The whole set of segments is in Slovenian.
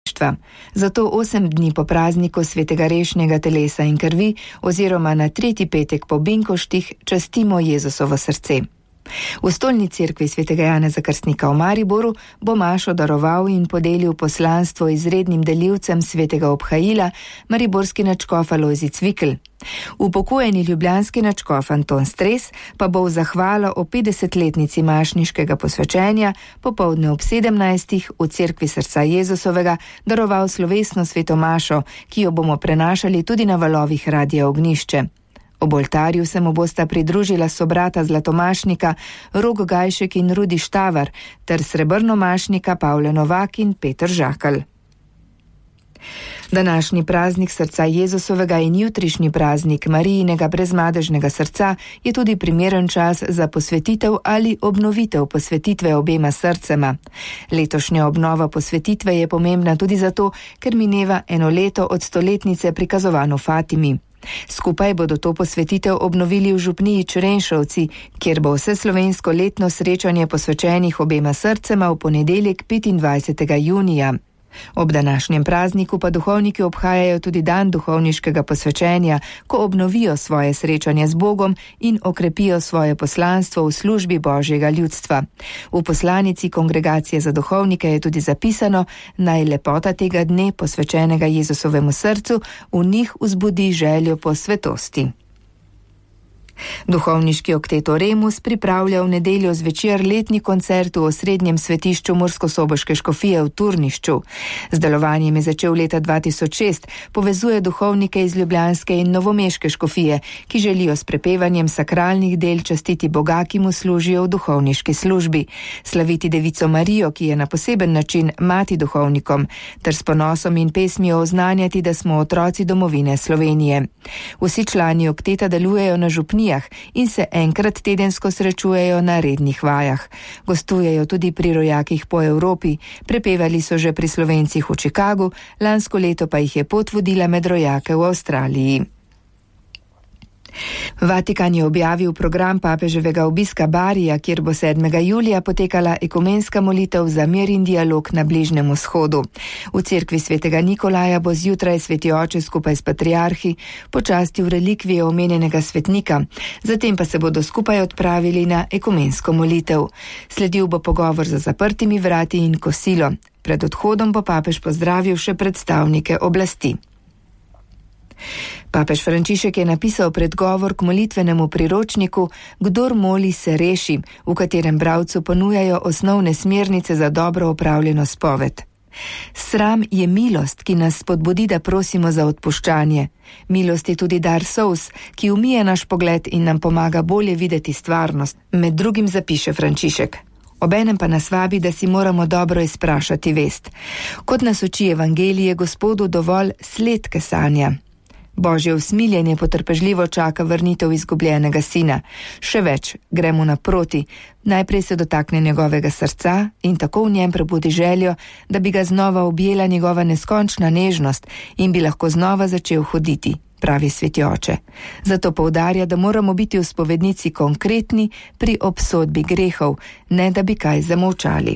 Zato 8 dni po prazniku svetega rešnjega telesa in krvi oziroma na 3. petek po binkoštih častimo Jezusovo srce. V stolni cerkvi svetega Janeza Krstnika v Mariboru bo mašo daroval in podelil poslanstvo izrednim delivcem svetega obhajila mariborski nadškof Alojzij Cvikl. Upokojeni ljubljanski nadškof Anton Stres pa bo v zahvalo o 50-letnici mašniškega posvečenja popoldne ob 17. v cerkvi srca Jezusovega daroval slovesno sveto mašo, ki jo bomo prenašali tudi na valovih Radia Ognjišče. Ob oltarju se mu bosta pridružila sobrata zlatomašnika Rok Gajšek in Rudi Štavar ter srebrnomašnika Pavle Novak in Peter Žakelj. Današnji praznik srca Jezusovega in jutrišnji praznik Marijinega brezmadežnega srca je tudi primeren čas za posvetitev ali obnovitev posvetitve obema srcema. Letošnja obnova posvetitve je pomembna tudi zato, ker mineva 1 leto od stoletnice prikazovanju Fatimi. Skupaj bodo to posvetitev obnovili v župniji Črenšovci, kjer bo vseslovensko letno srečanje posvečenih obema srcema v ponedeljek 25. junija. Ob današnjem prazniku pa duhovniki obhajajo tudi dan duhovniškega posvečenja, ko obnovijo svoje srečanje z Bogom in okrepijo svoje poslanstvo v službi Božjega ljudstva. V poslanici Kongregacije za duhovnike je tudi zapisano, naj lepota tega dne posvečenega Jezusovemu srcu v njih vzbudi željo po svetosti. Duhovniški oktet Oremus pripravlja v nedeljo zvečer letni koncert v osrednjem svetišču Murskosoboške škofije v Turnišču. Z delovanjem je začel leta 2006, povezuje duhovnike iz ljubljanske in novomeške škofije, ki želijo s prepevanjem sakralnih del častiti Boga, ki mu služijo v duhovniški službi, slaviti Devico Marijo, ki je na poseben način mati duhovnikom, ter s ponosom in pesmijo oznanjati, da smo otroci domovine Slovenije. Vsi člani okteta delujejo na župnijah in se enkrat tedensko srečujejo na rednih vajah. Gostujejo tudi pri rojakih po Evropi, prepevali so že pri Slovencih v Čikagu, lansko leto pa jih je pot vodila med rojake v Avstraliji. Vatikan je objavil program papeževega obiska Barija, kjer bo 7. julija potekala ekumenska molitev za mir in dialog na Bližnjem vzhodu. V cerkvi svetega Nikolaja bo zjutraj sveti oče skupaj s patriarhi počastil relikvije omenjenega svetnika, zatem pa se bodo skupaj odpravili na ekumensko molitev. Sledil bo pogovor za zaprtimi vrati in kosilo. Pred odhodom bo papež pozdravil še predstavnike oblasti. Papež Frančišek je napisal predgovor k molitvenemu priročniku Kdor moli se reši, v katerem bralcu ponujajo osnovne smernice za dobro opravljeno spoved. Sram je milost, ki nas spodbudi, da prosimo za odpuščanje. Milost je tudi dar solz, ki umije naš pogled in nam pomaga bolje videti stvarnost, med drugim zapiše Frančišek. Obenem pa nas vabi, da si moramo dobro izprašati vest. Kot nas uči evangelije, Gospodu dovolj sledke sanja. Božje usmiljenje potrpežljivo čaka vrnitev izgubljenega sina. Še več, gremo naproti. Najprej se dotakne njegovega srca in tako v njem prebudi željo, da bi ga znova objela njegova neskončna nežnost in bi lahko znova začel hoditi, pravi sveti oče. Zato poudarja, da moramo biti v spovednici konkretni pri obsodbi grehov, ne da bi kaj zamolčali.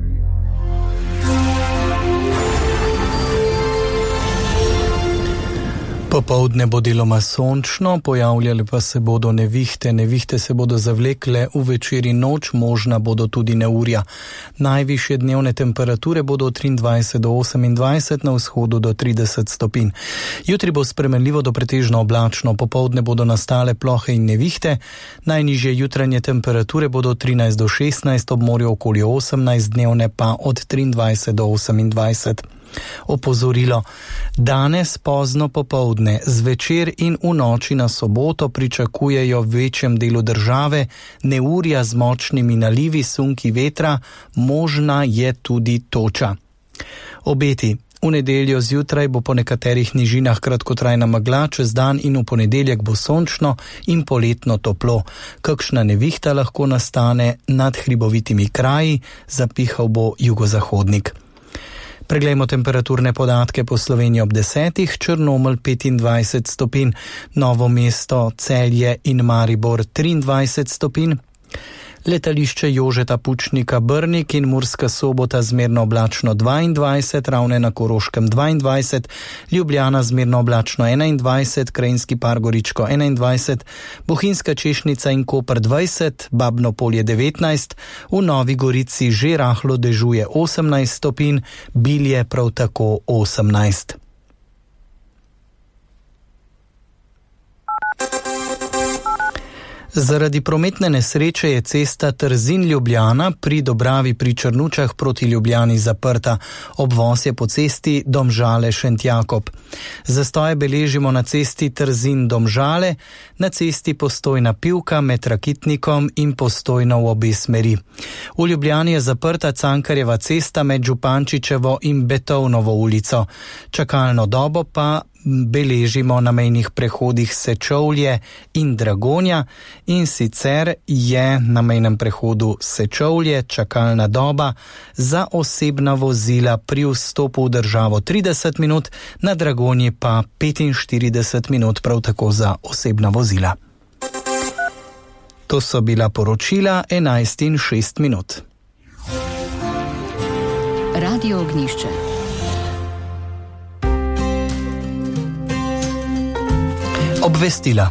Popoldne bo deloma sončno, pojavljale pa se bodo nevihte. Nevihte se bodo zavlekle v večer in noč, možna bodo tudi neurja. Najvišje dnevne temperature bodo od 23 do 28, na vzhodu do 30 stopinj. Jutri bo spremenljivo do pretežno oblačno, popoldne bodo nastale plohe in nevihte. Najnižje jutranje temperature bodo od 13 do 16, ob morju okoli 18, dnevne pa od 23 do 28. Opozorilo. Danes pozno popoldne, zvečer in v noči na soboto pričakujejo v večjem delu države neurja z močnimi nalivi, sunki vetra, možna je tudi toča. Obeti. V nedeljo zjutraj bo po nekaterih nižinah kratkotrajna megla, čez dan in v ponedeljek bo sončno in poletno toplo. Kakšna nevihta lahko nastane nad hribovitimi kraji, zapihal bo jugozahodnik. Preglejmo temperaturne podatke po Sloveniji ob 10, Črnomelj 25 stopinj, Novo mesto, Celje in Maribor 23 stopinj, letališče Jožeta Pučnika Brnik in Murska Sobota zmerno oblačno 22, Ravne na Koroškem 22, Ljubljana zmerno oblačno 21, Krajinski Par Goričko 21, Bohinjska Češnica in Koper 20, Babno Polje 19, v Novi Gorici že rahlo dežuje 18 stopinj, Bilje prav tako 18. Zaradi prometne nesreče je cesta Trzin-Ljubljana pri Dobravi pri Črnučah proti Ljubljani zaprta. Obvoz je po cesti Domžale-Šentjakob. Zastoje beležimo na cesti Trzin-Domžale, na cesti Postojna-Pivka med Rakitnikom in Postojno v obe smeri. V Ljubljani je zaprta Cankarjeva cesta med Župančičevo in Betovnovo ulico. Čakalno dobo pa beležimo na mejnih prehodih Sečovlje in Dragonja, in sicer je na mejnem prehodu Sečovlje čakalna doba za osebna vozila pri vstopu v državo 30 minut, na Dragonji pa 45 minut prav tako za osebna vozila. To so bila poročila 11:06. Radio Ognjišče. Obvestila.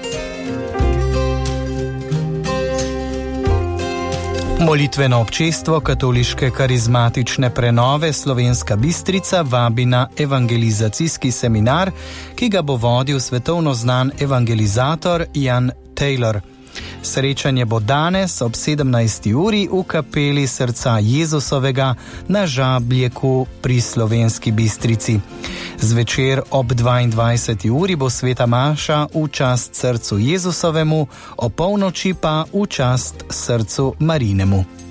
Molitveno občestvo Katoliške karizmatične prenove Slovenska Bistrica vabi na evangelizacijski seminar, ki ga bo vodil svetovno znan evangelizator Jan Taylor. Srečanje bo danes ob 17. uri v kapeli Srca Jezusovega na Žabljeku pri Slovenski Bistrici. Zvečer ob 22. uri bo sveta maša v čast Srcu Jezusovemu, ob polnoči pa v čast Srcu Marinemu.